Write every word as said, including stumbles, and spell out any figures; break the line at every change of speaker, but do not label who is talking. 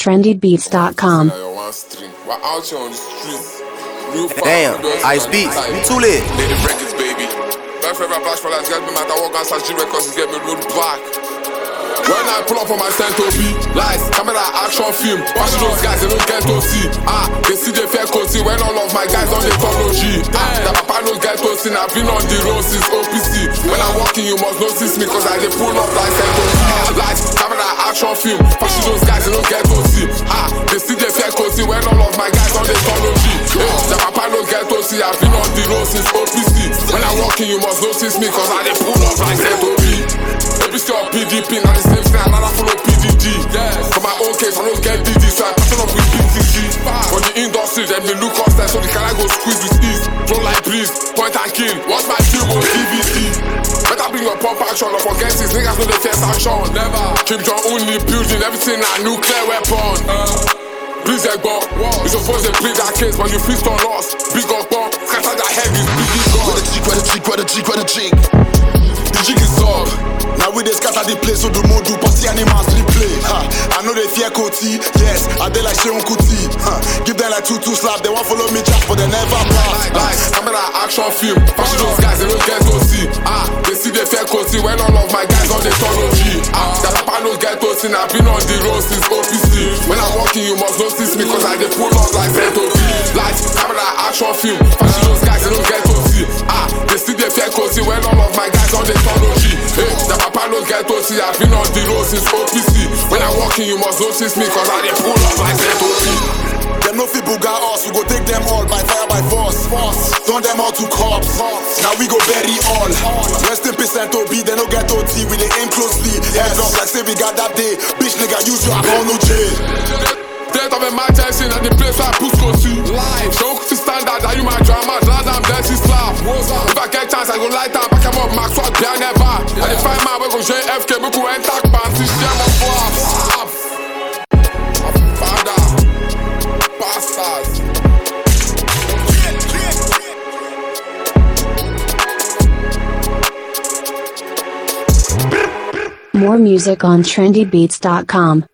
trendy beats dot com.
Damn, Ice Beats, you too lit.
Lady records, baby. My favorite blast for that, get me matter what guys G records get me road back. When I pull up on my center B, lights, camera, action film. Watch those guys, they don't get to see. Ah, they see the fair cozy when all of my guys on the technology. Ah, the papa don't get to see. I've been on the road since O P C. When I'm walking, you must notice me, cause I they pull up like center B. Lights, camera, action film. Watch those guys, they don't get to see. Ah, they see the fair cozy when all of my guys on the technology. Ah, the papa don't get to see. I've been on the road since O P C. When I'm walking, you must notice me, cause I they pull up like center B. Baby still P D P, now the same thing, another follow P D G. Yes. For my own case, I don't get D D, so I pattern up with P T G. For the industry, them they look upstairs, so the can I go squeeze with ease. Flow like breeze, point and kill. What's my film on D V D? Better bring your pump action, or forget this, niggas know the first action. Never. Kim Jong-un building, everything a nuclear weapon. Uh. Please, I go. You supposed to play that case, but you feast on us. Big up, scatter that head is big gun.
Where the cheek, where the cheek, where the cheek, where the cheek. The jig is up. Now we dey scatter the place, so the mode do party animals replay. Ha, I know they fear Koti, yes, I they like Sheon Kuti. Ha, give them like two two slap, they want follow me jack, but they never blast.
Like, camera, action film, fashion those guys, they don't get to see. Ah, they see the fair Koti when all of my guys on the technology. Ah, the papa don't get to see, I've been on the road since O P C. When I'm walking, you must notice me, cause I they pull up like Cento V. Like, camera, action film, fashion those guys, they don't get to see. Ah, they see the fair Koti when all of my guys on the technology. Hey, the papa don't get to see, I've been on the road since O P C. When I'm walking, you must notice me, cause I they pull up like Cento V.
Them no fit buga us, we go take them all by fire by force. Turn them all to cops. Now we go bury all. Rest in peace, Cento B, they no get O T, we they aim closely. Head up like say we got that day. Bitch nigga, use your account, no jail.
Death of emergency and the place where I push go to live. Show to standard, that you my drama, glad I'm dead, she's laugh. If I get chance, I go light up, back him up, max what behind never. And if I man, we go J F K, we go enter pants, this shame of flaps. Father, bastards.
More music on trendy beats dot com.